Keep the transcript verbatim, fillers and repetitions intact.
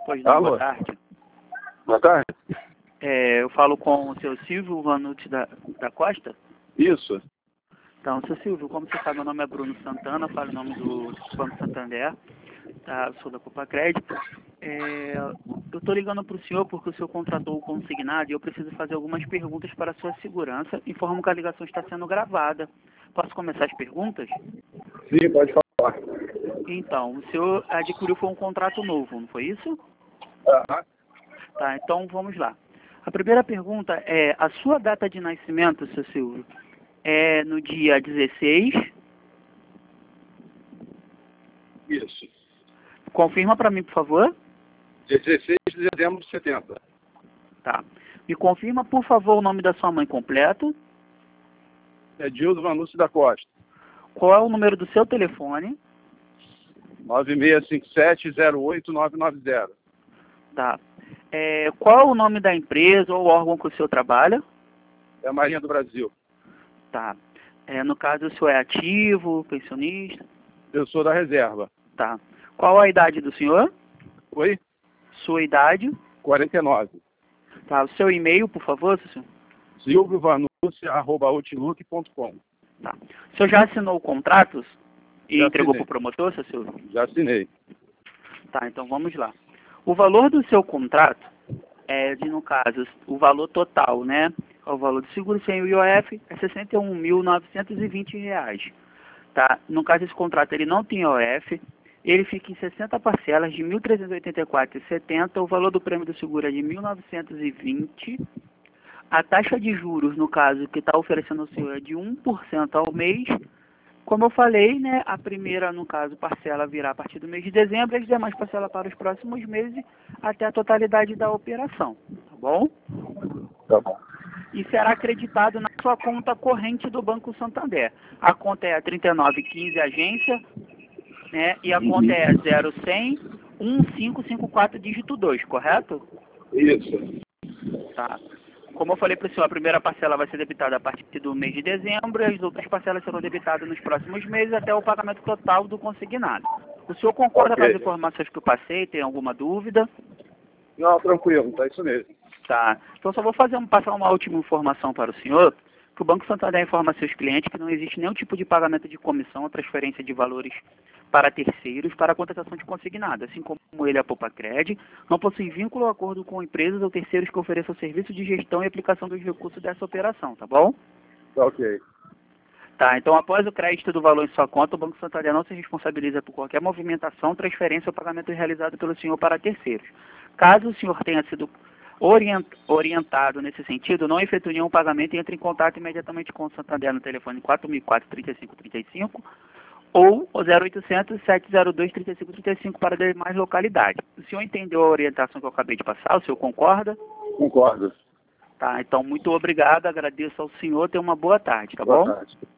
Pois não, Alô? boa tarde. Boa tarde. É, eu falo com o seu Silvio Vanucci da, da Costa. Isso. Então, seu Silvio, como você sabe, meu nome é Bruno Santana, falo em nome do Banco Santander, tá? Sou da Copa Crédito. É, eu estou ligando para o senhor porque o senhor contratou o consignado e eu preciso fazer algumas perguntas para a sua segurança. Informo que a ligação está sendo gravada. Posso começar as perguntas? Sim, pode falar. Então, o senhor adquiriu foi um contrato novo, não foi isso? Aham. Tá, então vamos lá. A primeira pergunta é, a sua data de nascimento, seu Silvio, é no dia dezesseis? Isso. Confirma para mim, por favor. dezesseis de dezembro de setenta. Tá. Me confirma, por favor, o nome da sua mãe completo. É Dildo Vanucci da Costa. Qual é o número do seu telefone? nove seis cinco sete zero oito nove nove zero. Tá. É, qual é o nome da empresa ou órgão que o senhor trabalha? É a Marinha do Brasil. Tá. É, no caso, o senhor é ativo, pensionista? Eu sou da reserva. Tá. Qual a idade do senhor? Oi? Sua idade? quarenta e nove. Tá. O seu e-mail, por favor, seu senhor? silvio vanucci arroba outlook ponto com. Tá. O senhor já assinou contratos e Já entregou assinei. para o promotor, seu Silvio? Já assinei. Tá, então vamos lá. O valor do seu contrato é de, no caso, o valor total, né? O valor do seguro sem o I O F é sessenta e um mil novecentos e vinte reais. Tá? No caso, esse contrato ele não tem I O F, ele fica em sessenta parcelas de mil trezentos e oitenta e quatro reais e setenta centavos, o valor do prêmio do seguro é de mil novecentos e vinte. A taxa de juros, no caso, que está oferecendo ao senhor é de um por cento ao mês. Como eu falei, né, a primeira, no caso, parcela virá a partir do mês de dezembro, e as demais parcelas para os próximos meses, até a totalidade da operação, tá bom? Tá bom. E será acreditado na sua conta corrente do Banco Santander. A conta é a trinta e nove quinze agência, né, e a conta é zero cem um cinco cinco quatro dígito dois, correto? Isso. Tá. Como eu falei para o senhor, a primeira parcela vai ser debitada a partir do mês de dezembro e as outras parcelas serão debitadas nos próximos meses até o pagamento total do consignado. O senhor concorda Ok. com as informações que eu passei? Tem alguma dúvida? Não, tranquilo, tá isso mesmo. Tá. Então só vou fazer um, passar uma última informação para o senhor, que o Banco Santander informa a seus clientes que não existe nenhum tipo de pagamento de comissão ou transferência de valores para terceiros para a contratação de consignado, assim como ele, a Popacred, não possui vínculo ou acordo com empresas ou terceiros que ofereçam serviço de gestão e aplicação dos recursos dessa operação, tá bom? Tá ok. Tá, então após o crédito do valor em sua conta, o Banco Santander não se responsabiliza por qualquer movimentação, transferência ou pagamento realizado pelo senhor para terceiros. Caso o senhor tenha sido orient, orientado nesse sentido, não efetue nenhum pagamento e entre em contato imediatamente com o Santander no telefone quatro mil e quatro, trinta e cinco trinta e cinco ou o zero oitocentos, sete zero dois, trinta e cinco trinta e cinco para demais localidades. O senhor entendeu a orientação que eu acabei de passar? O senhor concorda? Concordo. Tá, então muito obrigado, agradeço ao senhor, tenha uma boa tarde, tá Boa bom? tarde.